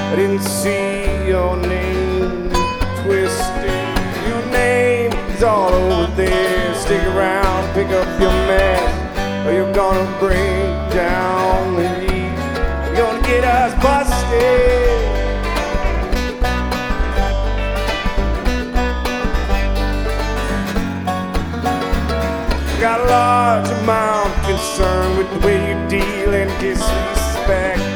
I didn't see your name twisted. Your name is all over there. Stick around, pick up your mess, or you're gonna bring down the heat. You're gonna get us busted. Got a large amount of concern with the way you deal and disrespect.